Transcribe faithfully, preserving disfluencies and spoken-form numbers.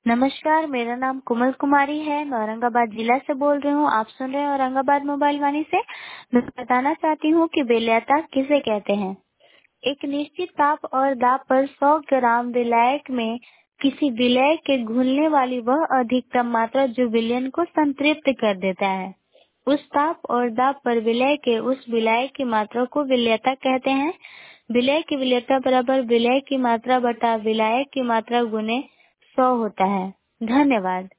नमस्कार, मेरा नाम कोमल कुमारी है। मैं औरंगाबाद जिला से बोल रही हूँ। आप सुन रहे हैं औरंगाबाद मोबाइल वाणी से। मैं बताना चाहती हूँ कि विलेयता किसे कहते हैं। एक निश्चित ताप और दाब पर सौ ग्राम विलायक में किसी विलय के घुलने वाली वह अधिकतम मात्रा जो विलयन को संतृप्त कर देता है। उस ताप और दाब पर विलय के उस विलाय की मात्रा को विलेयता कहते हैं। विलय की विलेयता बराबर विलय की मात्रा बटा विलायक की मात्रा गुने सौ होता है। धन्यवाद।